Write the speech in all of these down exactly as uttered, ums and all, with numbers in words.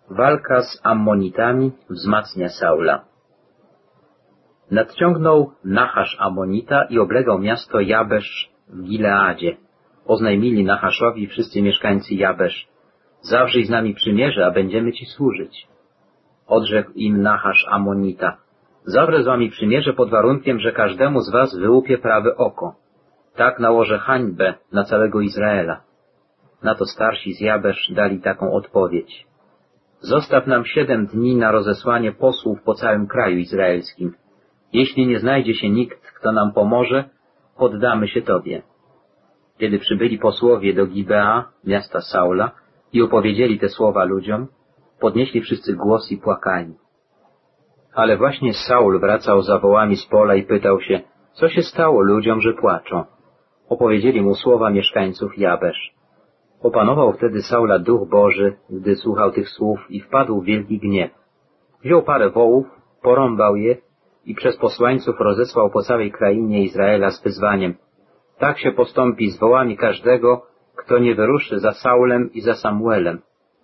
Walka z Ammonitami wzmacnia Saula. Nadciągnął Nachasz Ammonita i oblegał miasto Jabesz w Gileadzie. Oznajmili Nachaszowi wszyscy mieszkańcy Jabesz: zawrzyj z nami przymierze, a będziemy ci służyć. Odrzekł im Nachasz Ammonita: zawrę z wami przymierze pod warunkiem, że każdemu z was wyłupie prawe oko. Tak nałożę hańbę na całego Izraela. Na to starsi z Jabesz dali taką odpowiedź: zostaw nam siedem dni na rozesłanie posłów po całym kraju izraelskim. Jeśli nie znajdzie się nikt, kto nam pomoże, poddamy się tobie. Kiedy przybyli posłowie do Gibea, miasta Saula, i opowiedzieli te słowa ludziom, podnieśli wszyscy głos i płakali. Ale właśnie Saul wracał za wołami z pola i pytał się, co się stało ludziom, że płaczą. Opowiedzieli mu słowa mieszkańców Jabesz. Opanował wtedy Saula duch Boży, gdy słuchał tych słów, i wpadł w wielki gniew. Wziął parę wołów, porąbał je i przez posłańców rozesłał po całej krainie Izraela z wyzwaniem: tak się postąpi z wołami każdego, kto nie wyruszy za Saulem i za Samuelem.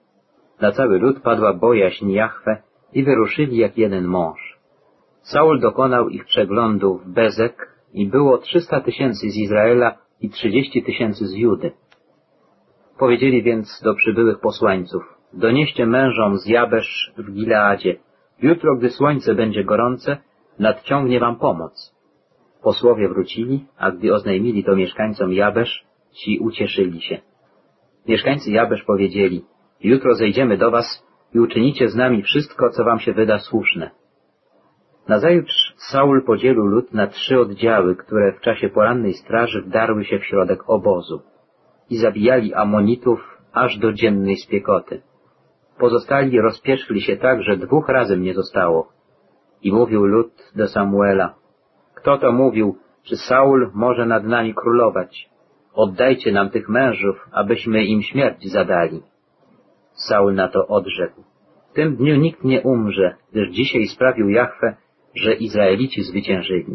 Na cały lud padła bojaźń Jahwe i wyruszyli jak jeden mąż. Saul dokonał ich przeglądu w Bezek i było trzysta tysięcy z Izraela i trzydzieści tysięcy z Judy. Powiedzieli więc do przybyłych posłańców: donieście mężom z Jabesz w Gileadzie: jutro, gdy słońce będzie gorące, nadciągnie wam pomoc. Posłowie wrócili, a gdy oznajmili to mieszkańcom Jabesz, ci ucieszyli się. Mieszkańcy Jabesz powiedzieli: jutro zejdziemy do was i uczynicie z nami wszystko, co wam się wyda słuszne. Nazajutrz Saul podzielił lud na trzy oddziały, które w czasie porannej straży wdarły się w środek obozu i zabijali Ammonitów aż do dziennej spiekoty. Pozostali rozpierzchli się tak, że dwóch razem nie zostało. I mówił lud do Samuela: kto to mówił, czy Saul może nad nami królować? Oddajcie nam tych mężów, abyśmy im śmierć zadali. Saul na to odrzekł: w tym dniu nikt nie umrze, gdyż dzisiaj sprawił Jahwe, że Izraelici zwyciężyli.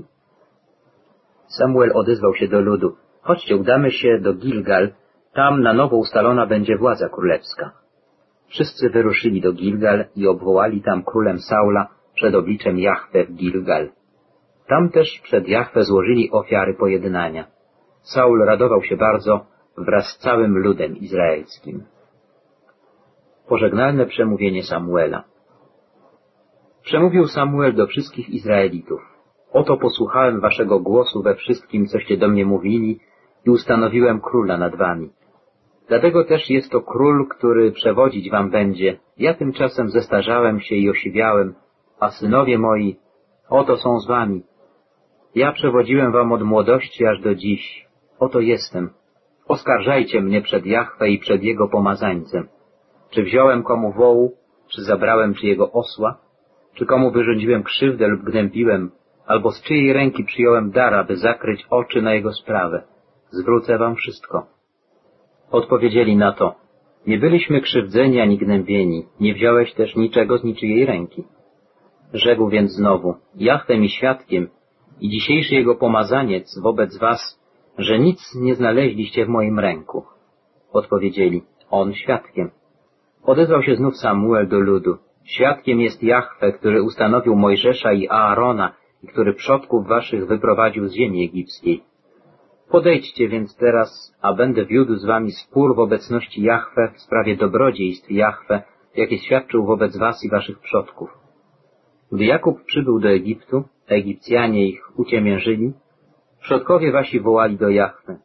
Samuel odezwał się do ludu: chodźcie, udamy się do Gilgal, tam na nowo ustalona będzie władza królewska. Wszyscy wyruszyli do Gilgal i obwołali tam królem Saula przed obliczem Jahwe w Gilgal. Tam też przed Jahwe złożyli ofiary pojednania. Saul radował się bardzo wraz z całym ludem izraelskim. Pożegnalne przemówienie Samuela. Przemówił Samuel do wszystkich Izraelitów: oto posłuchałem waszego głosu we wszystkim, coście do mnie mówili, i ustanowiłem króla nad wami. Dlatego też jest to król, który przewodzić wam będzie. Ja tymczasem zestarzałem się i osiwiałem, a synowie moi, oto są z wami. Ja przewodziłem wam od młodości aż do dziś. Oto jestem. Oskarżajcie mnie przed Jahwe i przed jego pomazańcem. Czy wziąłem komu wołu, czy zabrałem czyjego osła, czy komu wyrządziłem krzywdę lub gnębiłem, albo z czyjej ręki przyjąłem dar, aby zakryć oczy na jego sprawę. Zwrócę wam wszystko. Odpowiedzieli na to: nie byliśmy krzywdzeni ani gnębieni, nie wziąłeś też niczego z niczyjej ręki. Rzekł więc znowu: Jahwe mi świadkiem i dzisiejszy jego pomazaniec wobec was, że nic nie znaleźliście w moim ręku. Odpowiedzieli: on świadkiem. Odezwał się znów Samuel do ludu: świadkiem jest Jahwe, który ustanowił Mojżesza i Aarona i który przodków waszych wyprowadził z ziemi egipskiej. Podejdźcie więc teraz, a będę wiódł z wami spór w obecności Jahwe w sprawie dobrodziejstw Jahwe, jakie świadczył wobec was i waszych przodków. Gdy Jakub przybył do Egiptu, Egipcjanie ich uciemiężyli, przodkowie wasi wołali do Jahwe.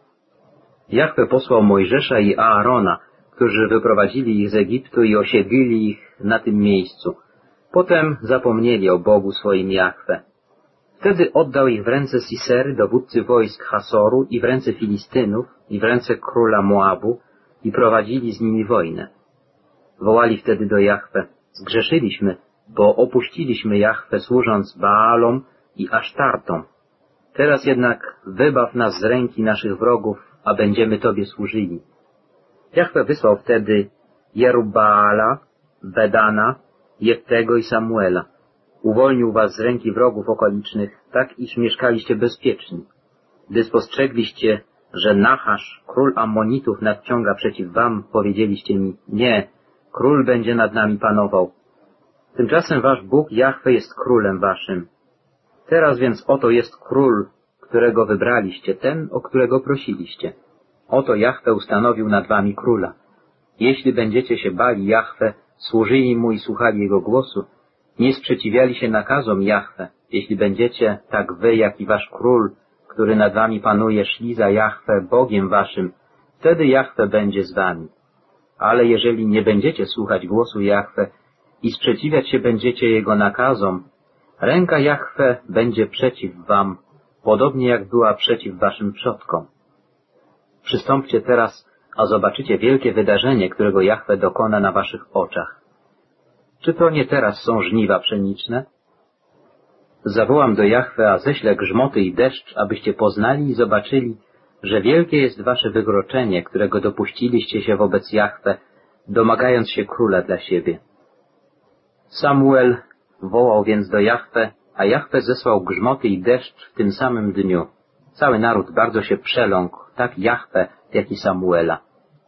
Jahwe posłał Mojżesza i Aarona, którzy wyprowadzili ich z Egiptu i osiedlili ich na tym miejscu. Potem zapomnieli o Bogu swoim Jahwe. Wtedy oddał ich w ręce Sisery, dowódcy wojsk Hasoru, i w ręce Filistynów, i w ręce króla Moabu, i prowadzili z nimi wojnę. Wołali wtedy do Jahwe: zgrzeszyliśmy, bo opuściliśmy Jahwe, służąc Baalom i Asztartom. Teraz jednak wybaw nas z ręki naszych wrogów, a będziemy Tobie służyli. Jahwe wysłał wtedy Jerubbaala, Bedana, Jeftego i Samuela. Uwolnił was z ręki wrogów okolicznych, tak iż mieszkaliście bezpieczni. Gdy spostrzegliście, że Nachasz, król Ammonitów, nadciąga przeciw wam, powiedzieliście mi: nie, król będzie nad nami panował. Tymczasem wasz Bóg Jahwe jest królem waszym. Teraz więc oto jest król, którego wybraliście, ten, o którego prosiliście. Oto Jahwe ustanowił nad wami króla. Jeśli będziecie się bali Jahwe, służyli mu i słuchali jego głosu, nie sprzeciwiali się nakazom Jahwe, jeśli będziecie, tak wy, jak i wasz król, który nad wami panuje, szli za Jahwe, Bogiem waszym, wtedy Jahwe będzie z wami. Ale jeżeli nie będziecie słuchać głosu Jahwe i sprzeciwiać się będziecie jego nakazom, ręka Jahwe będzie przeciw wam, podobnie jak była przeciw waszym przodkom. Przystąpcie teraz, a zobaczycie wielkie wydarzenie, którego Jahwe dokona na waszych oczach. Czy to nie teraz są żniwa pszeniczne? Zawołam do Jahwe, a ześlę grzmoty i deszcz, abyście poznali i zobaczyli, że wielkie jest wasze wykroczenie, którego dopuściliście się wobec Jahwe, domagając się króla dla siebie. Samuel wołał więc do Jahwe, a Jahwe zesłał grzmoty i deszcz w tym samym dniu. Cały naród bardzo się przeląkł, tak Jahwe, jak i Samuela.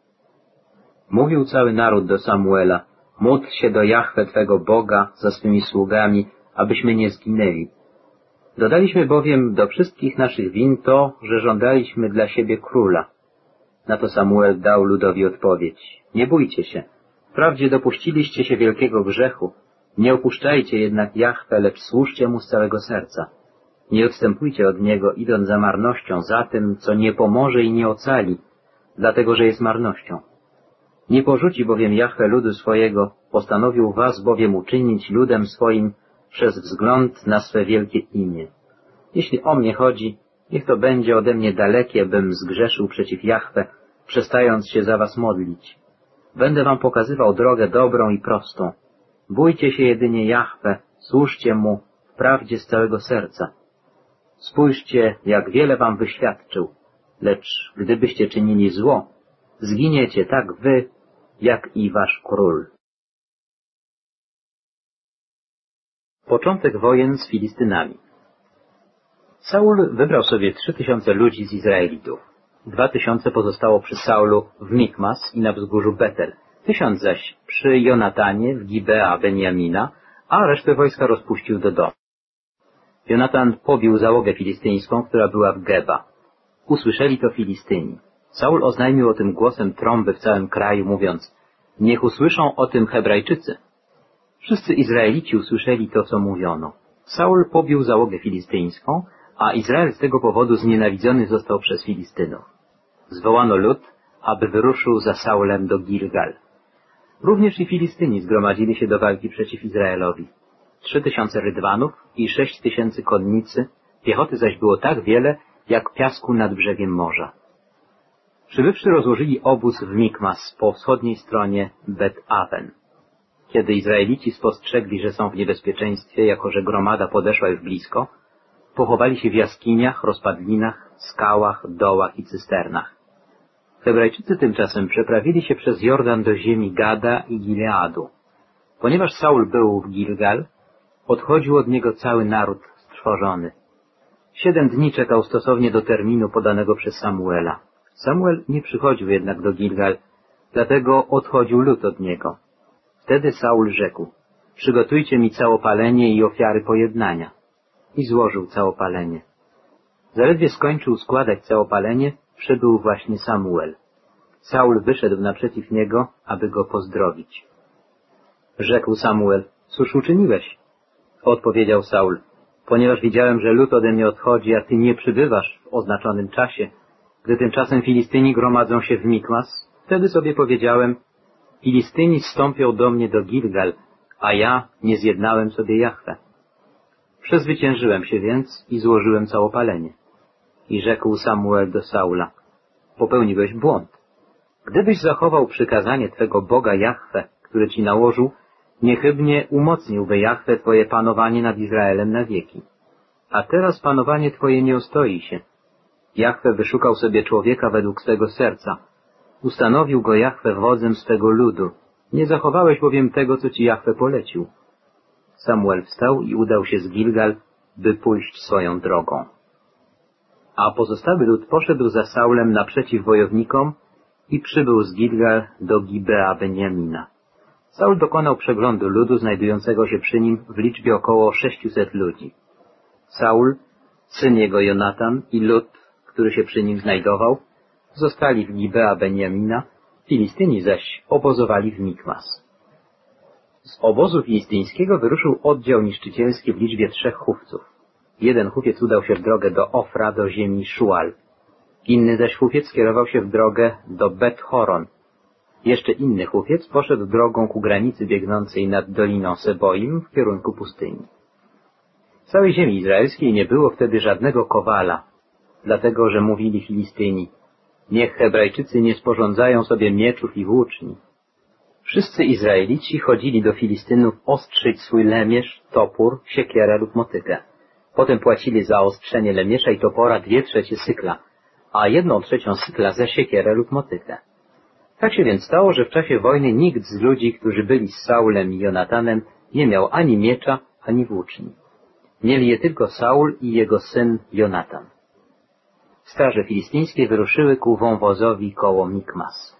Mówił cały naród do Samuela, módl się do Jahwe Twego Boga za swymi sługami, abyśmy nie zginęli. Dodaliśmy bowiem do wszystkich naszych win to, że żądaliśmy dla siebie króla. Na to Samuel dał ludowi odpowiedź. Nie bójcie się. Wprawdzie dopuściliście się wielkiego grzechu. Nie opuszczajcie jednak Jahwe, lecz służcie mu z całego serca. Nie odstępujcie od niego, idąc za marnością, za tym, co nie pomoże i nie ocali, dlatego że jest marnością. Nie porzuci bowiem Jahwe ludu swojego, postanowił was bowiem uczynić ludem swoim przez wzgląd na swe wielkie imię. Jeśli o mnie chodzi, niech to będzie ode mnie dalekie, bym zgrzeszył przeciw Jahwe, przestając się za was modlić. Będę wam pokazywał drogę dobrą i prostą. Bójcie się jedynie Jahwe, służcie mu w prawdzie z całego serca. Spójrzcie, jak wiele wam wyświadczył, lecz gdybyście czynili zło, zginiecie tak wy, jak i wasz król. Początek wojen z Filistynami. Saul wybrał sobie trzy tysiące ludzi z Izraelitów. Dwa tysiące pozostało przy Saulu w Mikmas i na wzgórzu Betel, tysiąc zaś przy Jonatanie w Gibea Benjamina, a resztę wojska rozpuścił do domu. Jonatan pobił załogę filistyńską, która była w Geba. Usłyszeli to Filistyni. Saul oznajmił o tym głosem trąby w całym kraju, mówiąc, niech usłyszą o tym Hebrajczycy. Wszyscy Izraelici usłyszeli to, co mówiono. Saul pobił załogę filistyńską, a Izrael z tego powodu znienawidzony został przez Filistynów. Zwołano lud, aby wyruszył za Saulem do Gilgal. Również i Filistyni zgromadzili się do walki przeciw Izraelowi. Trzy tysiące rydwanów i sześć tysięcy konnicy, piechoty zaś było tak wiele, jak piasku nad brzegiem morza. Przybywszy rozłożyli obóz w Mikmas po wschodniej stronie Bet-Awen. Kiedy Izraelici spostrzegli, że są w niebezpieczeństwie, jako że gromada podeszła już blisko, pochowali się w jaskiniach, rozpadlinach, skałach, dołach i cysternach. Hebrajczycy tymczasem przeprawili się przez Jordan do ziemi Gada i Gileadu. Ponieważ Saul był w Gilgal, odchodził od niego cały naród strwożony. Siedem dni czekał stosownie do terminu podanego przez Samuela. Samuel nie przychodził jednak do Gilgal, dlatego odchodził lud od niego. Wtedy Saul rzekł, przygotujcie mi całopalenie i ofiary pojednania. I złożył całopalenie. Zaledwie skończył składać całopalenie, przybył właśnie Samuel. Saul wyszedł naprzeciw niego, aby go pozdrowić. Rzekł Samuel, cóż uczyniłeś? Odpowiedział Saul, ponieważ widziałem, że lud ode mnie odchodzi, a ty nie przybywasz w oznaczonym czasie, gdy tymczasem Filistyni gromadzą się w Mikmas, wtedy sobie powiedziałem, Filistyni zstąpią do mnie do Gilgal, a ja nie zjednałem sobie Jahwe. Przezwyciężyłem się więc i złożyłem całopalenie. I rzekł Samuel do Saula, popełniłeś błąd. Gdybyś zachował przykazanie Twego Boga Jahwe, który Ci nałożył, niechybnie umocniłby Jahwe Twoje panowanie nad Izraelem na wieki. A teraz panowanie Twoje nie ostoi się. Jahwe wyszukał sobie człowieka według swego serca. Ustanowił go Jahwe wodzem swego ludu. Nie zachowałeś bowiem tego, co Ci Jahwe polecił. Samuel wstał i udał się z Gilgal, by pójść swoją drogą. A pozostały lud poszedł za Saulem naprzeciw wojownikom i przybył z Gilgal do Gibea Benjamina. Saul dokonał przeglądu ludu znajdującego się przy nim w liczbie około sześciuset ludzi. Saul, syn jego Jonatan i lud, który się przy nim znajdował, zostali w Gibea Benjamina, Filistyni zaś obozowali w Mikmas. Z obozu filistyńskiego wyruszył oddział niszczycielski w liczbie trzech chówców. Jeden chówiec udał się w drogę do Ofra, do ziemi Szual. Inny zaś chówiec skierował się w drogę do Bet-Horon. Jeszcze inny chówiec poszedł drogą ku granicy biegnącej nad Doliną Seboim w kierunku pustyni. W całej ziemi izraelskiej nie było wtedy żadnego kowala, dlatego że mówili Filistyni: niech Hebrajczycy nie sporządzają sobie mieczów i włóczni. Wszyscy Izraelici chodzili do Filistynów ostrzyć swój lemierz, topór, siekierę lub motykę. Potem płacili za ostrzenie lemierza i topora dwie trzecie sykla, a jedną trzecią sykla za siekierę lub motykę. Tak się więc stało, że w czasie wojny nikt z ludzi, którzy byli z Saulem i Jonatanem, nie miał ani miecza, ani włóczni. Mieli je tylko Saul i jego syn Jonatan. Straże filistyńskie wyruszyły ku wąwozowi koło Mikmas.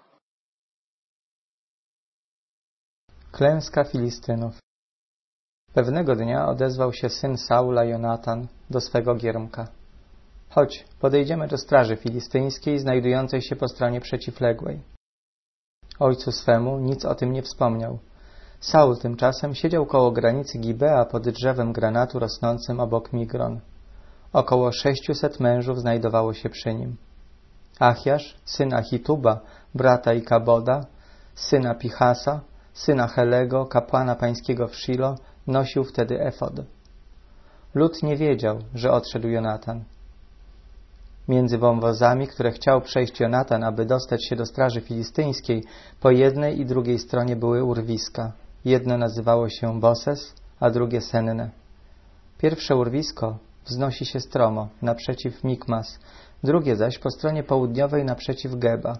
Klęska Filistynów. Pewnego dnia odezwał się syn Saula Jonatan do swego giermka. Chodź, podejdziemy do straży filistyńskiej znajdującej się po stronie przeciwległej. Ojcu swemu nic o tym nie wspomniał. Saul tymczasem siedział koło granicy Gibea pod drzewem granatu rosnącym obok Migron. Około sześciuset mężów znajdowało się przy nim. Achiasz, syn Achituba, brata Ikaboda, syna Pichasa, syna Helego, kapłana pańskiego w Shilo, nosił wtedy efod. Lud nie wiedział, że odszedł Jonatan. Między wąwozami, które chciał przejść Jonatan, aby dostać się do straży filistyńskiej, po jednej i drugiej stronie były urwiska. Jedno nazywało się Boses, a drugie Senne. Pierwsze urwisko wznosi się stromo, naprzeciw Mikmas, drugie zaś po stronie południowej naprzeciw Geba.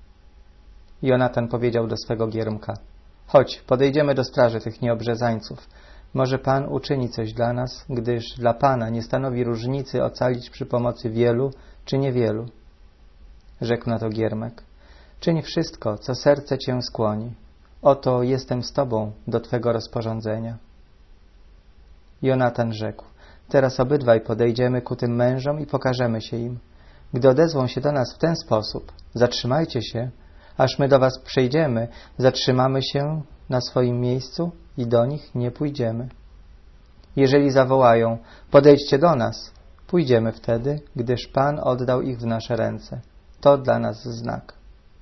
Jonatan powiedział do swego giermka: chodź, podejdziemy do straży tych nieobrzezańców. Może Pan uczyni coś dla nas, gdyż dla Pana nie stanowi różnicy ocalić przy pomocy wielu czy niewielu. Rzekł na to giermek: czyń wszystko, co serce Cię skłoni. Oto jestem z Tobą do Twego rozporządzenia. Jonatan rzekł: teraz obydwaj podejdziemy ku tym mężom i pokażemy się im. Gdy odezwą się do nas w ten sposób: zatrzymajcie się, aż my do was przejdziemy, zatrzymamy się na swoim miejscu i do nich nie pójdziemy. Jeżeli zawołają: podejdźcie do nas, pójdziemy wtedy, gdyż Pan oddał ich w nasze ręce. To dla nas znak.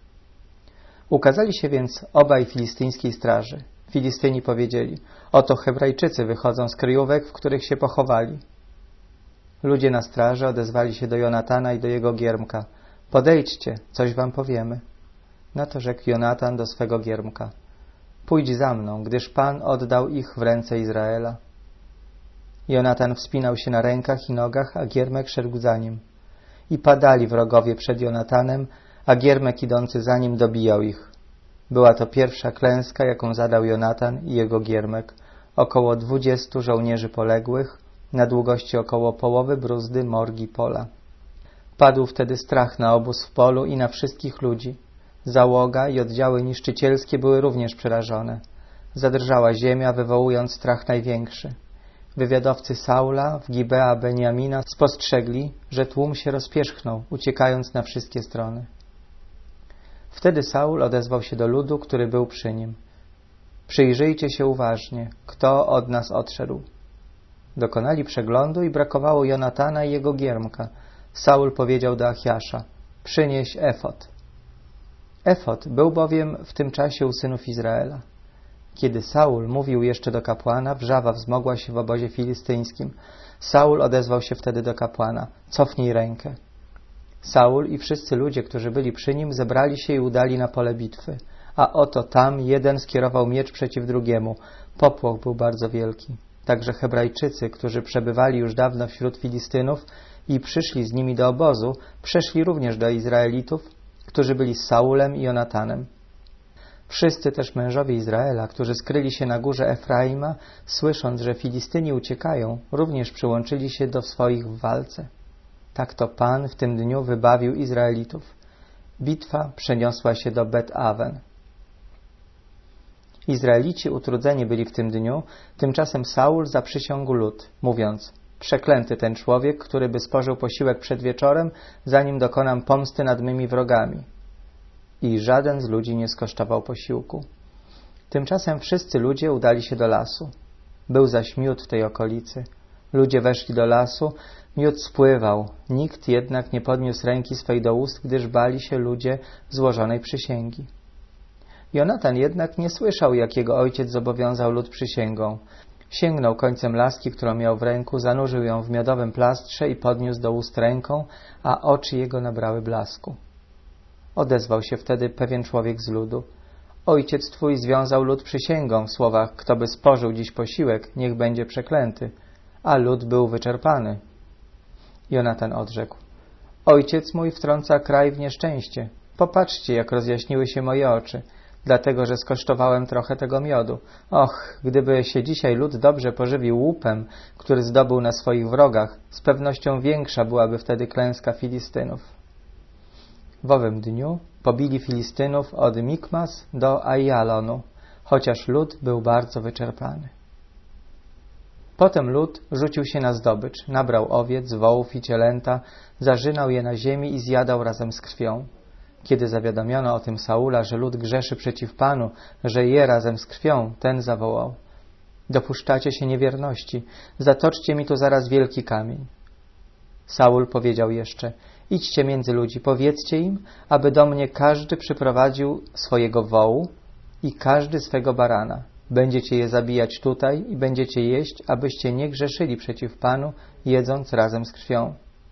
Ukazali się więc obaj filistyńskiej straży. Filistyni powiedzieli: oto Hebrajczycy wychodzą z kryjówek, w których się pochowali. Ludzie na straży odezwali się do Jonatana i do jego giermka: podejdźcie, coś wam powiemy. Na to rzekł Jonatan do swego giermka: pójdź za mną, gdyż Pan oddał ich w ręce Izraela. Jonatan wspinał się na rękach i nogach, a giermek szedł za nim. I padali wrogowie przed Jonatanem, a giermek idący za nim dobijał ich. Była to pierwsza klęska, jaką zadał Jonatan i jego giermek. Około dwudziestu żołnierzy poległych, na długości około połowy bruzdy morgi pola. Padł wtedy strach na obóz w polu i na wszystkich ludzi. Załoga i oddziały niszczycielskie były również przerażone. Zadrżała ziemia, wywołując strach największy. Wywiadowcy Saula w Gibea Benjamina spostrzegli, że tłum się rozpierzchnął, uciekając na wszystkie strony. Wtedy Saul odezwał się do ludu, który był przy nim: przyjrzyjcie się uważnie, kto od nas odszedł. Dokonali przeglądu i brakowało Jonatana i jego giermka. Saul powiedział do Achiasza: przynieś efod. Efod był bowiem w tym czasie u synów Izraela. Kiedy Saul mówił jeszcze do kapłana, wrzawa wzmogła się w obozie filistyńskim. Saul odezwał się wtedy do kapłana: cofnij rękę. Saul i wszyscy ludzie, którzy byli przy nim, zebrali się i udali na pole bitwy. A oto tam jeden skierował miecz przeciw drugiemu. Popłoch był bardzo wielki. Także Hebrajczycy, którzy przebywali już dawno wśród Filistynów i przyszli z nimi do obozu, przeszli również do Izraelitów, którzy byli z Saulem i Jonatanem. Wszyscy też mężowie Izraela, którzy skryli się na górze Efraima, słysząc, że Filistyni uciekają, również przyłączyli się do swoich w walce. Tak to Pan w tym dniu wybawił Izraelitów. Bitwa przeniosła się do Bet-Awen. Izraelici utrudzeni byli w tym dniu, tymczasem Saul zaprzysiągł lud, mówiąc: przeklęty ten człowiek, który by spożył posiłek przed wieczorem, zanim dokonam pomsty nad mymi wrogami. I żaden z ludzi nie skosztował posiłku. Tymczasem wszyscy ludzie udali się do lasu. Był zaś miód w tej okolicy. Ludzie weszli do lasu, miód spływał, nikt jednak nie podniósł ręki swej do ust, gdyż bali się ludzie złożonej przysięgi. Jonatan jednak nie słyszał, jak jego ojciec zobowiązał lud przysięgą. Sięgnął końcem laski, którą miał w ręku, zanurzył ją w miodowym plastrze i podniósł do ust ręką, a oczy jego nabrały blasku. Odezwał się wtedy pewien człowiek z ludu: ojciec twój związał lud przysięgą w słowach: kto by spożył dziś posiłek, niech będzie przeklęty. A lud był wyczerpany. Jonatan odrzekł: ojciec mój wtrąca kraj w nieszczęście. Popatrzcie, jak rozjaśniły się moje oczy, dlatego że skosztowałem trochę tego miodu. Och, gdyby się dzisiaj lud dobrze pożywił łupem, który zdobył na swoich wrogach, z pewnością większa byłaby wtedy klęska Filistynów. W owym dniu pobili Filistynów od Mikmas do Aijalonu, chociaż lud był bardzo wyczerpany. Potem lud rzucił się na zdobycz, nabrał owiec, wołów i cielęta, zarzynał je na ziemi i zjadał razem z krwią. Kiedy zawiadomiono o tym Saula, że lud grzeszy przeciw Panu, że je razem z krwią, ten zawołał: dopuszczacie się niewierności, zatoczcie mi tu zaraz wielki kamień. Saul powiedział jeszcze: idźcie między ludzi, powiedzcie im, aby do mnie każdy przyprowadził swojego wołu i każdy swego barana. Będziecie je zabijać tutaj i będziecie jeść, abyście nie grzeszyli przeciw Panu, jedząc razem z krwią.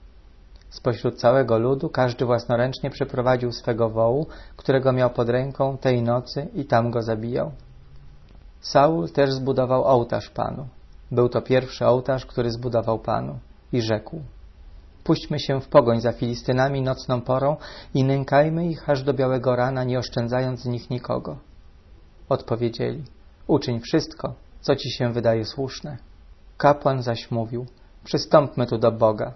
Spośród całego ludu każdy własnoręcznie przyprowadził swego wołu, którego miał pod ręką tej nocy, i tam go zabijał. Saul też zbudował ołtarz Panu. Był to pierwszy ołtarz, który zbudował Panu. I rzekł: puśćmy się w pogoń za Filistynami nocną porą i nękajmy ich aż do białego rana, nie oszczędzając z nich nikogo. Odpowiedzieli: uczyń wszystko, co ci się wydaje słuszne. Kapłan zaś mówił: przystąpmy tu do Boga.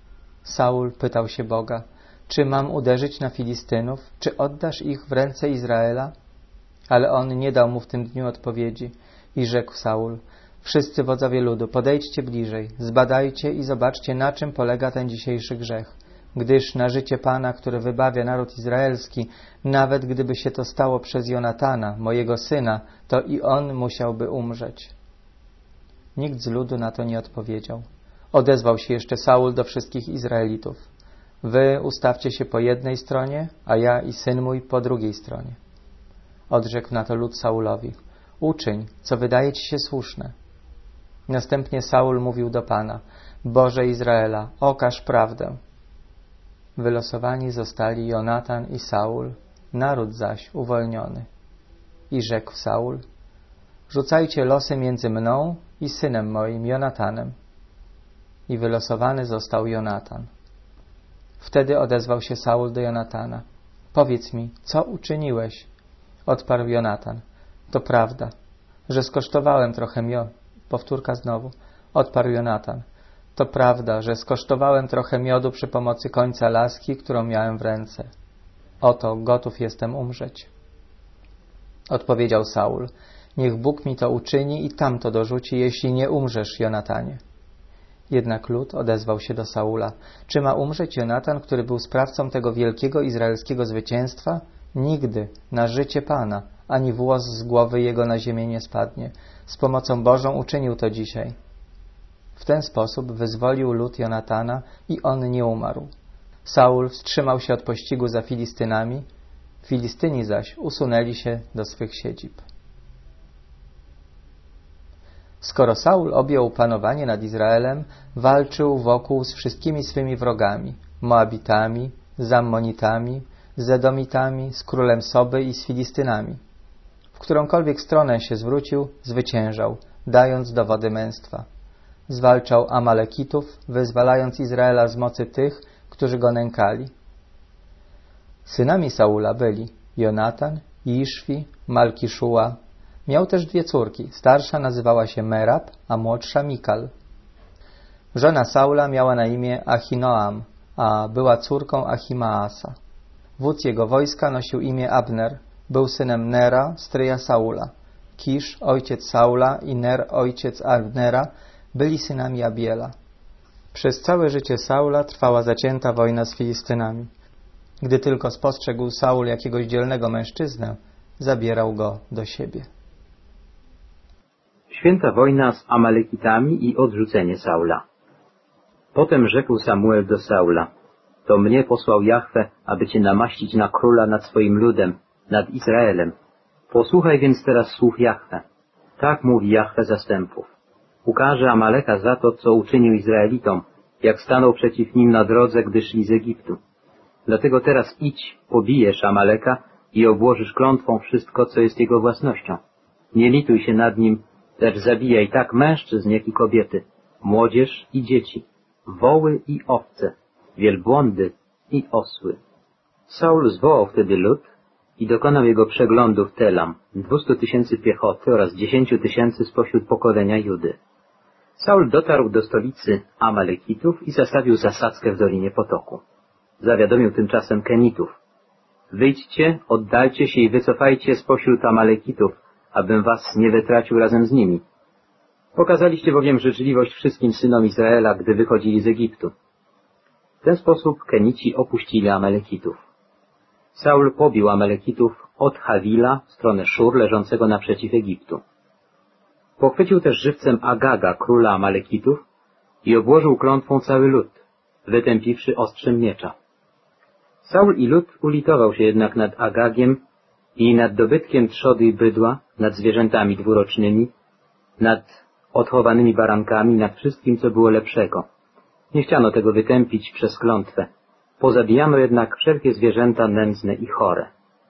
Saul pytał się Boga: czy mam uderzyć na Filistynów? Czy oddasz ich w ręce Izraela? Ale on nie dał mu w tym dniu odpowiedzi. I rzekł Saul: wszyscy wodzowie ludu, podejdźcie bliżej, zbadajcie i zobaczcie, na czym polega ten dzisiejszy grzech. Gdyż na życie Pana, który wybawia naród izraelski, nawet gdyby się to stało przez Jonatana, mojego syna, to i on musiałby umrzeć. Nikt z ludu na to nie odpowiedział. Odezwał się jeszcze Saul do wszystkich Izraelitów: wy ustawcie się po jednej stronie, a ja i syn mój po drugiej stronie. Odrzekł na to lud Saulowi: uczyń, co wydaje ci się słuszne. Następnie Saul mówił do Pana: Boże Izraela, okaż prawdę. Wylosowani zostali Jonatan i Saul, naród zaś uwolniony. I rzekł Saul: rzucajcie losy między mną i synem moim Jonatanem. I wylosowany został Jonatan. Wtedy odezwał się Saul do Jonatana: powiedz mi, co uczyniłeś? Odparł Jonatan: to prawda, że skosztowałem trochę miodu. Powtórka znowu. Odparł Jonatan: to prawda, że skosztowałem trochę miodu przy pomocy końca laski, którą miałem w ręce. Oto gotów jestem umrzeć. Odpowiedział Saul: niech Bóg mi to uczyni i tamto dorzuci, jeśli nie umrzesz, Jonatanie. Jednak lud odezwał się do Saula: czy ma umrzeć Jonatan, który był sprawcą tego wielkiego izraelskiego zwycięstwa? Nigdy, na życie Pana, ani włos z głowy jego na ziemię nie spadnie. Z pomocą Bożą uczynił to dzisiaj. W ten sposób wyzwolił lud Jonatana i on nie umarł. Saul wstrzymał się od pościgu za Filistynami, Filistyni zaś usunęli się do swych siedzib. Skoro Saul objął panowanie nad Izraelem, walczył wokół z wszystkimi swymi wrogami, Moabitami, z Ammonitami, z Edomitami, z królem Soby i z Filistynami. W którąkolwiek stronę się zwrócił, zwyciężał, dając dowody męstwa. Zwalczał Amalekitów, wyzwalając Izraela z mocy tych, którzy go nękali. Synami Saula byli Jonatan, Iszwi, Malkiszua. Miał też dwie córki. Starsza nazywała się Merab, a młodsza Mikal. Żona Saula miała na imię Achinoam, a była córką Achimaasa. Wódz jego wojska nosił imię Abner. Był synem Nera, stryja Saula. Kisz, ojciec Saula, i Ner, ojciec Abnera, byli synami Abiela. Przez całe życie Saula trwała zacięta wojna z Filistynami. Gdy tylko spostrzegł Saul jakiegoś dzielnego mężczyznę, zabierał go do siebie. Święta wojna z Amalekitami i odrzucenie Saula. Potem rzekł Samuel do Saula: to mnie posłał Jahwe, aby cię namaścić na króla nad swoim ludem, nad Izraelem. Posłuchaj więc teraz słów Jahwe. Tak mówi Jahwe zastępów. Ukaże Amaleka za to, co uczynił Izraelitom, jak stanął przeciw nim na drodze, gdy szli z Egiptu. Dlatego teraz idź, pobijesz Amaleka i obłożysz klątwą wszystko, co jest jego własnością. Nie lituj się nad nim, lecz zabijaj tak mężczyzn, jak i kobiety, młodzież i dzieci, woły i owce, wielbłądy i osły. Saul zwołał wtedy lud i dokonał jego przeglądu w Telam, dwustu tysięcy piechoty oraz dziesięciu tysięcy spośród pokolenia Judy. Saul dotarł do stolicy Amalekitów i zastawił zasadzkę w Dolinie Potoku. Zawiadomił tymczasem Kenitów: wyjdźcie, oddalcie się i wycofajcie spośród Amalekitów, abym was nie wytracił razem z nimi. Pokazaliście bowiem życzliwość wszystkim synom Izraela, gdy wychodzili z Egiptu. W ten sposób Kenici opuścili Amalekitów. Saul pobił Amalekitów od Hawila w stronę Szur, leżącego naprzeciw Egiptu. Pochwycił też żywcem Agaga, króla Amalekitów, i obłożył klątwą cały lud, wytępiwszy ostrzem miecza. Saul i lud ulitował się jednak nad Agagiem i nad dobytkiem trzody i bydła, nad zwierzętami dwurocznymi, nad odchowanymi barankami, nad wszystkim, co było lepszego. Nie chciano tego wytępić przez klątwę. Pozabijano jednak wszelkie zwierzęta nędzne i chore.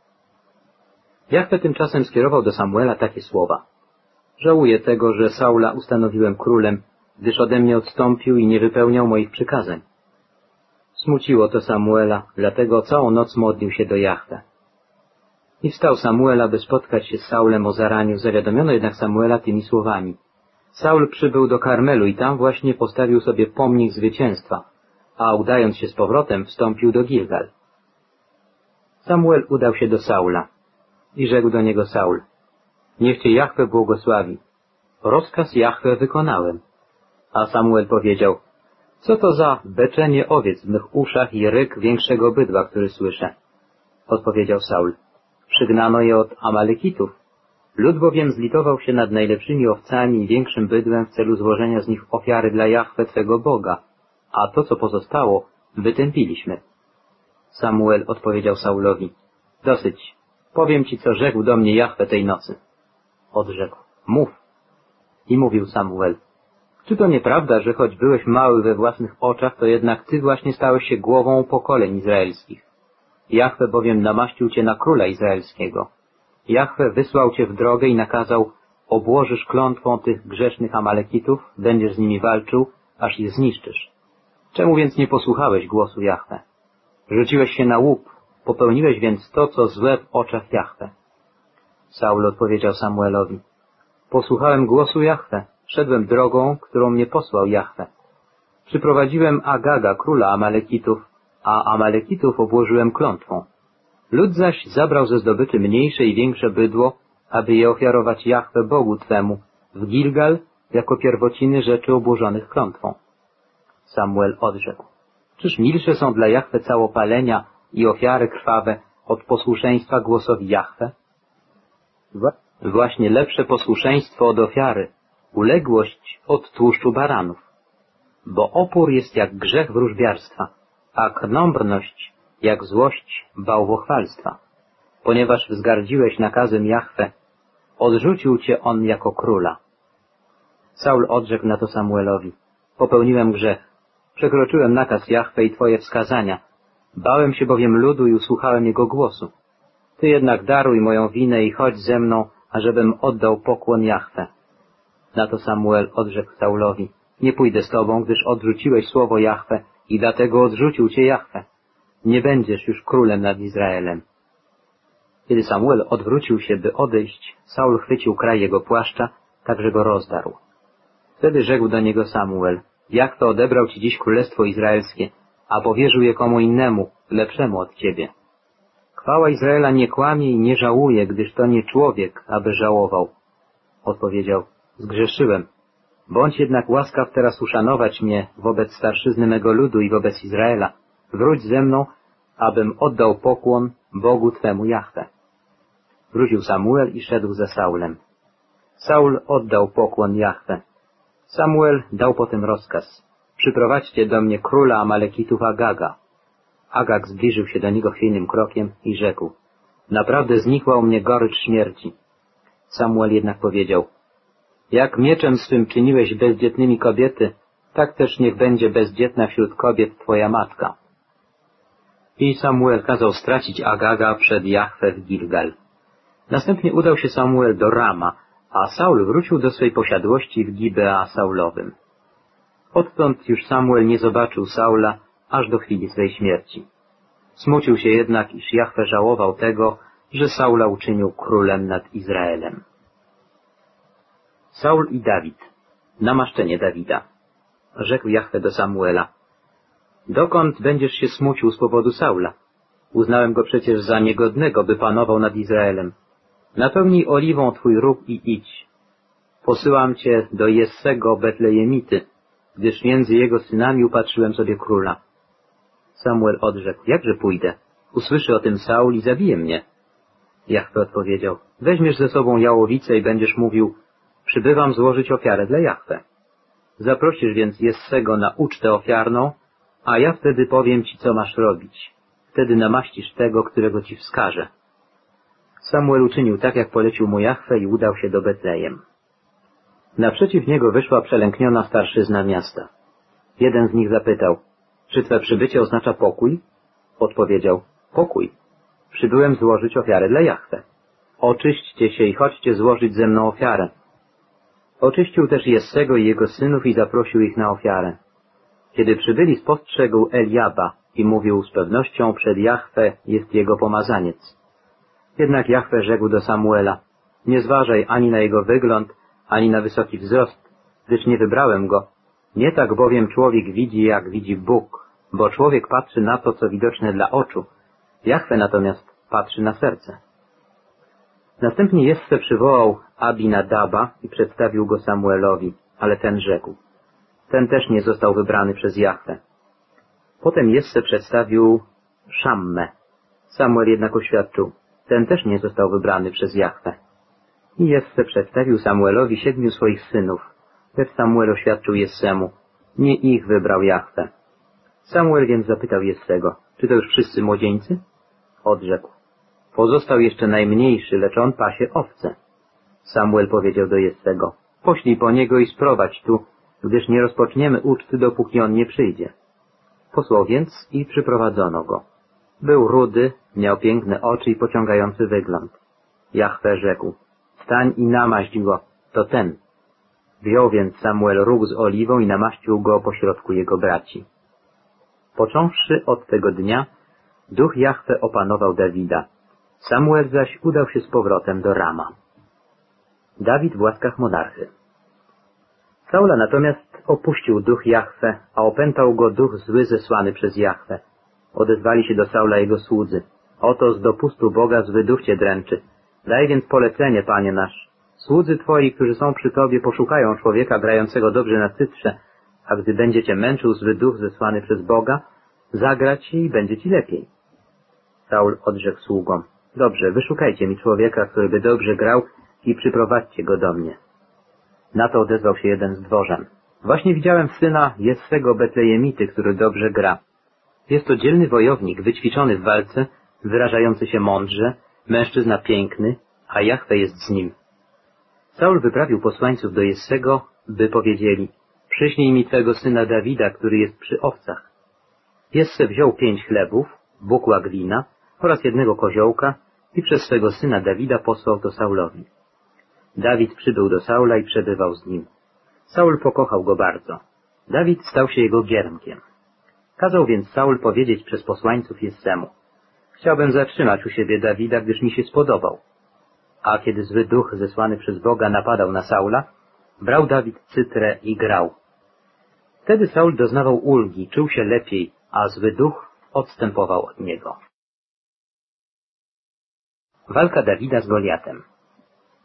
Jahwe tymczasem skierował do Samuela takie słowa: żałuję tego, że Saula ustanowiłem królem, gdyż ode mnie odstąpił i nie wypełniał moich przykazań. Smuciło to Samuela, dlatego całą noc modlił się do Jahwe. I wstał Samuel, aby spotkać się z Saulem o zaraniu. Zawiadomiono jednak Samuela tymi słowami: Saul przybył do Karmelu i tam właśnie postawił sobie pomnik zwycięstwa, a udając się z powrotem, wstąpił do Gilgal. Samuel udał się do Saula i rzekł do niego Saul: niech cię Jahwe błogosławi. Rozkaz Jahwe wykonałem. A Samuel powiedział: co to za beczenie owiec w mych uszach i ryk większego bydła, który słyszę? Odpowiedział Saul: przygnano je od Amalekitów. Lud bowiem zlitował się nad najlepszymi owcami i większym bydłem w celu złożenia z nich ofiary dla Jahwe Twego Boga, a to, co pozostało, wytępiliśmy. Samuel odpowiedział Saulowi: dosyć, powiem ci, co rzekł do mnie Jahwe tej nocy. Odrzekł: mów. I mówił Samuel: czy to nieprawda, że choć byłeś mały we własnych oczach, to jednak ty właśnie stałeś się głową pokoleń izraelskich? Jahwe bowiem namaścił cię na króla izraelskiego. Jahwe wysłał cię w drogę i nakazał: obłożysz klątwą tych grzesznych Amalekitów, będziesz z nimi walczył, aż ich zniszczysz. Czemu więc nie posłuchałeś głosu Jahwe? Rzuciłeś się na łup, popełniłeś więc to, co złe w oczach Jahwe. Saul odpowiedział Samuelowi: posłuchałem głosu Jahwe, szedłem drogą, którą mnie posłał Jahwe. Przyprowadziłem Agaga, króla Amalekitów, a Amalekitów obłożyłem klątwą. Lud zaś zabrał ze zdobyczy mniejsze i większe bydło, aby je ofiarować Jahwe Bogu Twemu w Gilgal jako pierwociny rzeczy obłożonych klątwą. Samuel odrzekł: czyż milsze są dla Jahwe całopalenia i ofiary krwawe od posłuszeństwa głosowi Jahwe? Właśnie lepsze posłuszeństwo od ofiary, uległość od tłuszczu baranów. Bo opór jest jak grzech wróżbiarstwa, a krnąbrność jak złość bałwochwalstwa. Ponieważ wzgardziłeś nakazem Jahwe, odrzucił cię on jako króla. Saul odrzekł na to Samuelowi: popełniłem grzech, przekroczyłem nakaz Jahwe i twoje wskazania, bałem się bowiem ludu i usłuchałem jego głosu. Ty jednak daruj moją winę i chodź ze mną, ażebym oddał pokłon Jahwe. Na to Samuel odrzekł Saulowi: nie pójdę z tobą, gdyż odrzuciłeś słowo Jahwe i dlatego odrzucił cię Jahwe. Nie będziesz już królem nad Izraelem. Kiedy Samuel odwrócił się, by odejść, Saul chwycił kraj jego płaszcza, tak że go rozdarł. Wtedy rzekł do niego Samuel: Jahwe odebrał ci dziś królestwo izraelskie, a powierzył je komu innemu, lepszemu od ciebie. Chwała Izraela nie kłamie i nie żałuje, gdyż to nie człowiek, aby żałował, odpowiedział, zgrzeszyłem. Bądź jednak łaskaw teraz uszanować mnie wobec starszyzny mego ludu i wobec Izraela. Wróć ze mną, abym oddał pokłon Bogu Twemu Jahwe. Wrócił Samuel i szedł za Saulem. Saul oddał pokłon Jahwe. Samuel dał potem rozkaz. Przyprowadźcie do mnie króla Amalekitów Agaga. Agag zbliżył się do niego chwiejnym krokiem i rzekł, naprawdę znikła u mnie gorycz śmierci. Samuel jednak powiedział, jak mieczem swym czyniłeś bezdzietnymi kobiety, tak też niech będzie bezdzietna wśród kobiet twoja matka. I Samuel kazał stracić Agaga przed Jahwe w Gilgal. Następnie udał się Samuel do Rama, a Saul wrócił do swej posiadłości w Gibea Saulowym. Odtąd już Samuel nie zobaczył Saula aż do chwili swej śmierci. Smucił się jednak, iż Jahwe żałował tego, że Saula uczynił królem nad Izraelem. Saul i Dawid. Namaszczenie Dawida. Rzekł Jahwe do Samuela, dokąd będziesz się smucił z powodu Saula? Uznałem go przecież za niegodnego, by panował nad Izraelem. Napełnij oliwą twój róg i idź. Posyłam cię do Jessego Betlejemity, gdyż między jego synami upatrzyłem sobie króla. Samuel odrzekł, jakże pójdę? Usłyszy o tym Saul i zabije mnie. Jahwe odpowiedział, weźmiesz ze sobą jałowicę i będziesz mówił, przybywam złożyć ofiarę dla Jahwe. Zaprosisz więc Jessego na ucztę ofiarną, a ja wtedy powiem ci, co masz robić. Wtedy namaścisz tego, którego ci wskażę. Samuel uczynił tak, jak polecił mu Jahwe i udał się do Betlejem. Naprzeciw niego wyszła przelękniona starszyzna miasta. Jeden z nich zapytał, czy twe przybycie oznacza pokój? Odpowiedział, pokój. Przybyłem złożyć ofiarę dla Jahwe. Oczyśćcie się i chodźcie złożyć ze mną ofiarę. Oczyścił też Jessego i jego synów i zaprosił ich na ofiarę. Kiedy przybyli, spostrzegł Eliaba i mówił, z pewnością przed Jahwe jest jego pomazaniec. Jednak Jahwe rzekł do Samuela, nie zważaj ani na jego wygląd, ani na wysoki wzrost, gdyż nie wybrałem go. Nie tak bowiem człowiek widzi, jak widzi Bóg, bo człowiek patrzy na to, co widoczne dla oczu. Jahwe natomiast patrzy na serce. Następnie Jesse przywołał Abinadaba i przedstawił go Samuelowi, ale ten rzekł, ten też nie został wybrany przez Jahwe. Potem Jesse przedstawił Szammę. Samuel jednak oświadczył, ten też nie został wybrany przez Jahwe. I Jesse przedstawił Samuelowi siedmiu swoich synów, lecz Samuel oświadczył Jessemu, nie ich wybrał Jahwe. Samuel więc zapytał Jessego, czy to już wszyscy młodzieńcy? Odrzekł, pozostał jeszcze najmniejszy, lecz on pasie owce. Samuel powiedział do Jessego, poślij po niego i sprowadź tu, gdyż nie rozpoczniemy uczty, dopóki on nie przyjdzie. Posłał więc i przyprowadzono go. Był rudy, miał piękne oczy i pociągający wygląd. Jahwe rzekł, stań i namaść go, to ten. Wziął więc Samuel róg z oliwą i namaścił go pośrodku jego braci. Począwszy od tego dnia, duch Jahwe opanował Dawida. Samuel zaś udał się z powrotem do Rama. Dawid w łaskach monarchy. Saula natomiast opuścił duch Jahwe, a opętał go duch zły zesłany przez Jahwe. Odezwali się do Saula jego słudzy. Oto z dopustu Boga zły duch cię dręczy. Daj więc polecenie, panie nasz. Słudzy twoi, którzy są przy tobie, poszukają człowieka grającego dobrze na cytrze, a gdy będzie cię męczył zły duch zesłany przez Boga, zagrać się i będzie ci lepiej. Saul odrzekł sługom, dobrze, wyszukajcie mi człowieka, który by dobrze grał i przyprowadźcie go do mnie. Na to odezwał się jeden z dworzan. Właśnie widziałem syna Jessego Betlejemity, który dobrze gra. Jest to dzielny wojownik, wyćwiczony w walce, wyrażający się mądrze, mężczyzna piękny, a Jahwe jest z nim. Saul wyprawił posłańców do Jessego, by powiedzieli, przyśnij mi twego syna Dawida, który jest przy owcach. Jesse wziął pięć chlebów, bukła glina oraz jednego koziołka i przez swego syna Dawida posłał to Saulowi. Dawid przybył do Saula i przebywał z nim. Saul pokochał go bardzo. Dawid stał się jego giermkiem. Kazał więc Saul powiedzieć przez posłańców Jessemu, chciałbym zatrzymać u siebie Dawida, gdyż mi się spodobał. A kiedy zły duch zesłany przez Boga napadał na Saula, brał Dawid cytrę i grał. Wtedy Saul doznawał ulgi, czuł się lepiej, a zły duch odstępował od niego. Walka Dawida z Goliatem.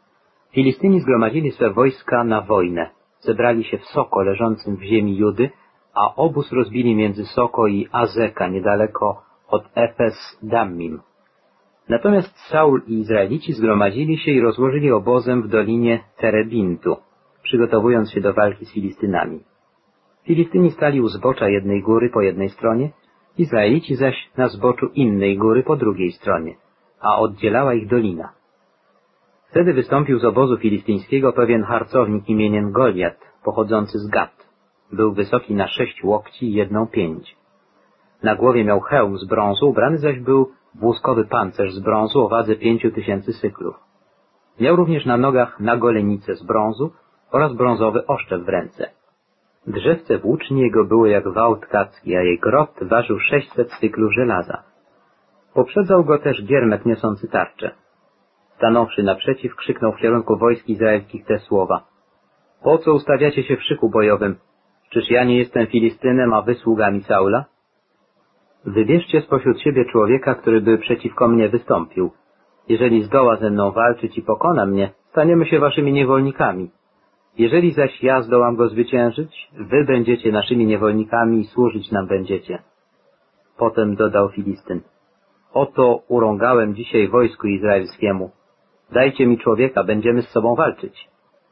Filistyni zgromadzili swe wojska na wojnę. Zebrali się w Soko leżącym w ziemi Judy, a obóz rozbili między Soko i Azeka, niedaleko od Efes Dammim. Natomiast Saul i Izraelici zgromadzili się i rozłożyli obozem w dolinie Terebintu, przygotowując się do walki z Filistynami. Filistyni stali u zbocza jednej góry po jednej stronie, Izraelici zaś na zboczu innej góry po drugiej stronie, a oddzielała ich dolina. Wtedy wystąpił z obozu filistyńskiego pewien harcownik imieniem Goliat, pochodzący z Gat. Był wysoki na sześć łokci i jedną pięć. Na głowie miał hełm z brązu, ubrany zaś był w łuskowy pancerz z brązu o wadze pięciu tysięcy syklów. Miał również na nogach nagolenicę z brązu oraz brązowy oszczep w ręce. Drzewce włóczni jego były jak wał tkacki, a jej grot ważył sześćset syklów żelaza. Poprzedzał go też giermet niosący tarczę. Stanąwszy naprzeciw, krzyknął w kierunku wojsk izraelskich te słowa. Po co ustawiacie się w szyku bojowym? Czyż ja nie jestem Filistynem, a wy sługami Saula? Wybierzcie spośród siebie człowieka, który by przeciwko mnie wystąpił. Jeżeli zdoła ze mną walczyć i pokona mnie, staniemy się waszymi niewolnikami. Jeżeli zaś ja zdołam go zwyciężyć, wy będziecie naszymi niewolnikami i służyć nam będziecie. Potem dodał Filistyn. Oto urągałem dzisiaj wojsku izraelskiemu. Dajcie mi człowieka, będziemy z sobą walczyć.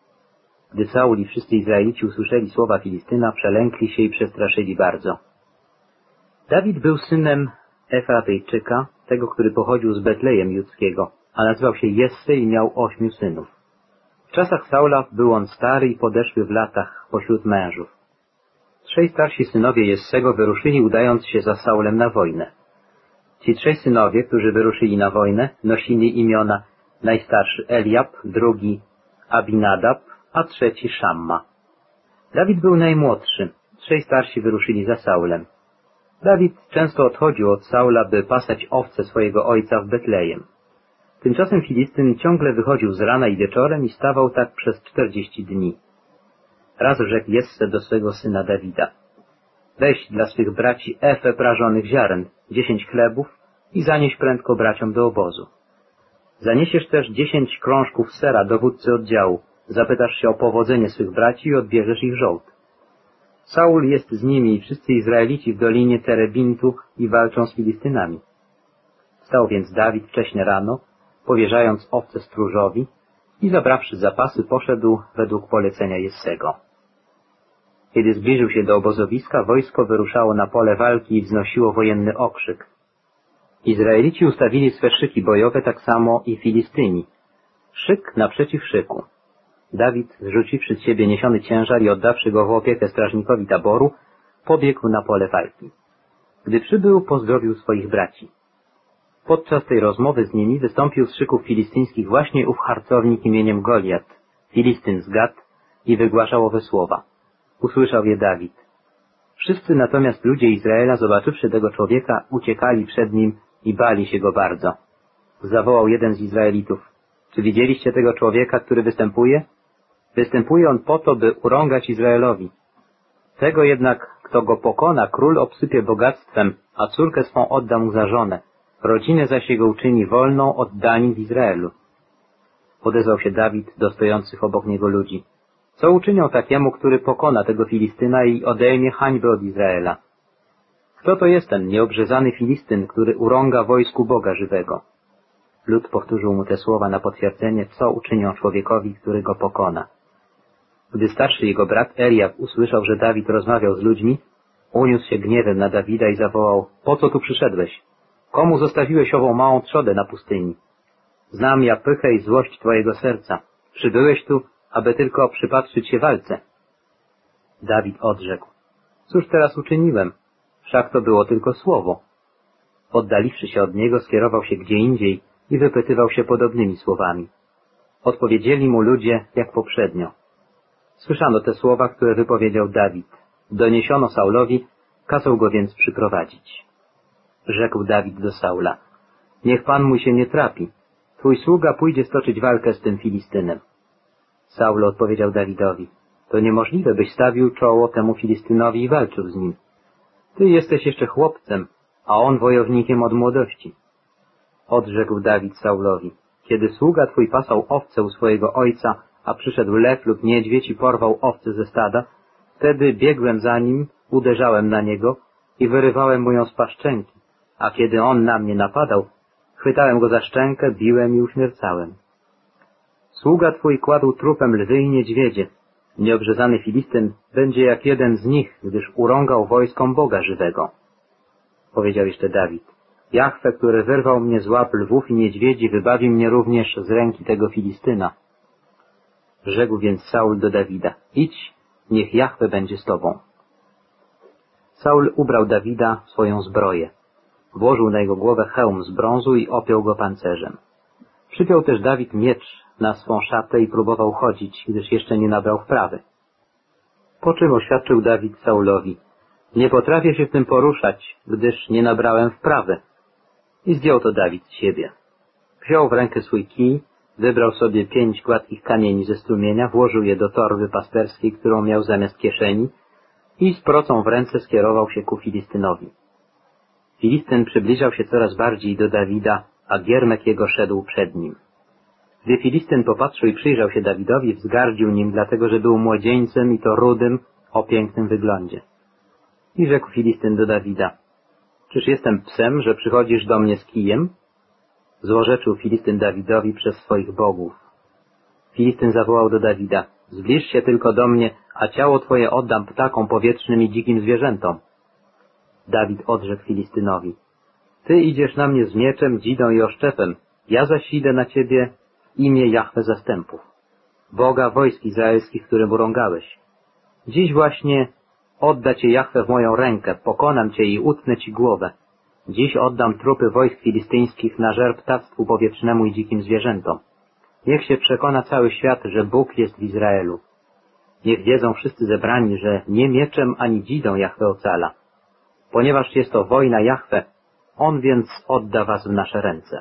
Gdy Saul i wszyscy Izraelici usłyszeli słowa Filistyna, przelękli się i przestraszyli bardzo. Dawid był synem Efratejczyka, tego, który pochodził z Betlejem Judzkiego, a nazywał się Jesse i miał ośmiu synów. W czasach Saula był on stary i podeszły w latach pośród mężów. Trzej starsi synowie Jessego wyruszyli, udając się za Saulem na wojnę. Ci trzej synowie, którzy wyruszyli na wojnę, nosili imiona najstarszy Eliab, drugi Abinadab, a trzeci Szamma. Dawid był najmłodszy. Trzej starsi wyruszyli za Saulem. Dawid często odchodził od Saula, by pasać owce swojego ojca w Betlejem. Tymczasem Filistyn ciągle wychodził z rana i wieczorem i stawał tak przez czterdzieści dni. Raz rzekł Jesse do swego syna Dawida. Weź dla swych braci efę prażonych ziaren, dziesięć chlebów i zanieś prędko braciom do obozu. Zaniesiesz też dziesięć krążków sera dowódcy oddziału, zapytasz się o powodzenie swych braci i odbierzesz ich żołd. Saul jest z nimi i wszyscy Izraelici w dolinie Terebintu i walczą z Filistynami. Wstał więc Dawid wcześnie rano, powierzając owce stróżowi i zabrawszy zapasy poszedł według polecenia Jessego. Kiedy zbliżył się do obozowiska, wojsko wyruszało na pole walki i wznosiło wojenny okrzyk. Izraelici ustawili swe szyki bojowe, tak samo i Filistyni. Szyk naprzeciw szyku. Dawid, zrzuciwszy z siebie niesiony ciężar i oddawszy go w opiekę strażnikowi taboru, pobiegł na pole walki. Gdy przybył, pozdrowił swoich braci. Podczas tej rozmowy z nimi wystąpił z szyków filistyńskich właśnie ów harcownik imieniem Goliat, Filistyn z Gat, i wygłaszał owe słowa. Usłyszał je Dawid. Wszyscy natomiast ludzie Izraela, zobaczywszy tego człowieka, uciekali przed nim i bali się go bardzo. Zawołał jeden z Izraelitów. Czy widzieliście tego człowieka, który występuje? Występuje on po to, by urągać Izraelowi. Tego jednak, kto go pokona, król obsypie bogactwem, a córkę swą odda mu za żonę. Rodzinę zaś jego uczyni wolną od danin w Izraelu. Odezwał się Dawid do stojących obok niego ludzi. Co uczynią takiemu, który pokona tego Filistyna i odejmie hańbę od Izraela? Kto to jest ten nieobrzezany Filistyn, który urąga wojsku Boga żywego? Lud powtórzył mu te słowa na potwierdzenie, co uczynią człowiekowi, który go pokona. Gdy starszy jego brat Eliab usłyszał, że Dawid rozmawiał z ludźmi, uniósł się gniewem na Dawida i zawołał, po co tu przyszedłeś? Komu zostawiłeś ową małą trzodę na pustyni? Znam ja pychę i złość twojego serca. Przybyłeś tu, aby tylko przypatrzyć się walce. Dawid odrzekł, cóż teraz uczyniłem? Wszak to było tylko słowo. Oddaliwszy się od niego, skierował się gdzie indziej i wypytywał się podobnymi słowami. Odpowiedzieli mu ludzie jak poprzednio. Słyszano te słowa, które wypowiedział Dawid. Doniesiono Saulowi, kazał go więc przyprowadzić. Rzekł Dawid do Saula, niech Pan mój się nie trapi. Twój sługa pójdzie stoczyć walkę z tym Filistynem. Saul odpowiedział Dawidowi, to niemożliwe, byś stawił czoło temu Filistynowi i walczył z nim. Ty jesteś jeszcze chłopcem, a on wojownikiem od młodości. Odrzekł Dawid Saulowi, Kiedy sługa twój pasał owce u swojego ojca, a przyszedł lew lub niedźwiedź i porwał owce ze stada, wtedy biegłem za nim, uderzałem na niego i wyrywałem mu ją z paszczęki, a kiedy on na mnie napadał, chwytałem go za szczękę, biłem i uśmiercałem. Sługa twój kładł trupem lwy i niedźwiedzie. Nieobrzezany Filistyn będzie jak jeden z nich, gdyż urągał wojskom Boga żywego. Powiedział jeszcze Dawid: Jahwe, który wyrwał mnie z łap lwów i niedźwiedzi, wybawi mnie również z ręki tego Filistyna. Rzekł więc Saul do Dawida: Idź, niech Jahwe będzie z tobą. Saul ubrał Dawida w swoją zbroję. Włożył na jego głowę hełm z brązu i opiął go pancerzem. Przypiął też Dawid miecz na swą szatę i próbował chodzić, gdyż jeszcze nie nabrał wprawy. Po czym oświadczył Dawid Saulowi: Nie potrafię się w tym poruszać, gdyż nie nabrałem wprawy. I zdjął to Dawid z siebie. Wziął w rękę swój kij, wybrał sobie pięć gładkich kamieni ze strumienia, włożył je do torby pasterskiej, którą miał zamiast kieszeni, i z procą w ręce skierował się ku Filistynowi. Filistyn przybliżał się coraz bardziej do Dawida, a giermek jego szedł przed nim. Gdy Filistyn popatrzył i przyjrzał się Dawidowi, wzgardził nim, dlatego że był młodzieńcem i to rudym, o pięknym wyglądzie. I rzekł Filistyn do Dawida: Czyż jestem psem, że przychodzisz do mnie z kijem? Złorzeczył Filistyn Dawidowi przez swoich bogów. Filistyn zawołał do Dawida: Zbliż się tylko do mnie, a ciało twoje oddam ptakom powietrznym i dzikim zwierzętom. Dawid odrzekł Filistynowi: Ty idziesz na mnie z mieczem, dzidą i oszczepem, ja zaś idę na ciebie w imię Jahwe zastępów, Boga wojsk izraelskich, którym urągałeś. Dziś właśnie odda cię Jahwe w moją rękę, pokonam cię i utnę ci głowę. Dziś oddam trupy wojsk filistyńskich na żer ptactwu powietrznemu i dzikim zwierzętom. Niech się przekona cały świat, że Bóg jest w Izraelu. Niech wiedzą wszyscy zebrani, że nie mieczem ani dzidą Jahwe ocala. Ponieważ jest to wojna Jahwe, On więc odda was w nasze ręce.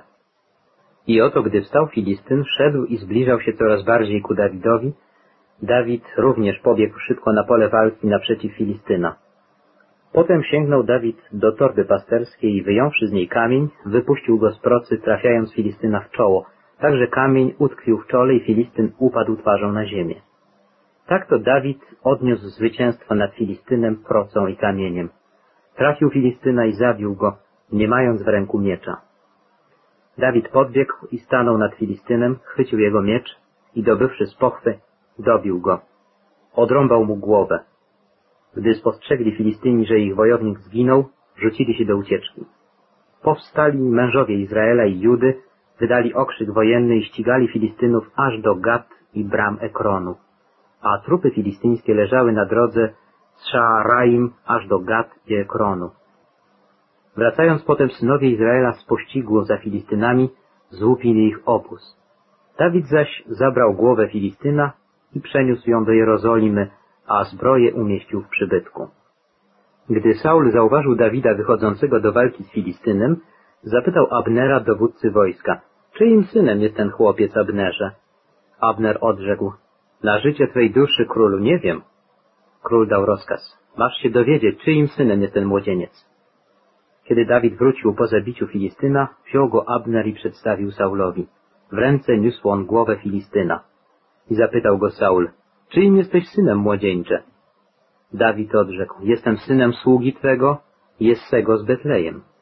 I oto, gdy wstał Filistyn, szedł i zbliżał się coraz bardziej ku Dawidowi, Dawid również pobiegł szybko na pole walki naprzeciw Filistyna. Potem sięgnął Dawid do torby pasterskiej i wyjąwszy z niej kamień, wypuścił go z procy, trafiając Filistyna w czoło, tak że kamień utkwił w czole i Filistyn upadł twarzą na ziemię. Tak to Dawid odniósł zwycięstwo nad Filistynem procą i kamieniem. Trafił Filistyna i zabił go, nie mając w ręku miecza. Dawid podbiegł i stanął nad Filistynem, chwycił jego miecz i dobywszy z pochwy, dobił go. Odrąbał mu głowę. Gdy spostrzegli Filistyni, że ich wojownik zginął, rzucili się do ucieczki. Powstali mężowie Izraela i Judy, wydali okrzyk wojenny i ścigali Filistynów aż do Gat i bram Ekronu, a trupy filistyńskie leżały na drodze z Szaaraim aż do Gat i Ekronu. Wracając potem synowie Izraela z pościgu za Filistynami, złupili ich obóz. Dawid zaś zabrał głowę Filistyna i przeniósł ją do Jerozolimy, a zbroję umieścił w przybytku. Gdy Saul zauważył Dawida wychodzącego do walki z Filistynem, zapytał Abnera, dowódcy wojska: czyim synem jest ten chłopiec, Abnerze? Abner odrzekł: na życie twej duszy, królu, nie wiem. Król dał rozkaz: masz się dowiedzieć, czyim synem jest ten młodzieniec. Kiedy Dawid wrócił po zabiciu Filistyna, wziął go Abner i przedstawił Saulowi. W ręce niósł on głowę Filistyna. I zapytał go Saul: czyim jesteś synem, młodzieńcze? Dawid odrzekł: jestem synem sługi twego, Jessego z Betlejem.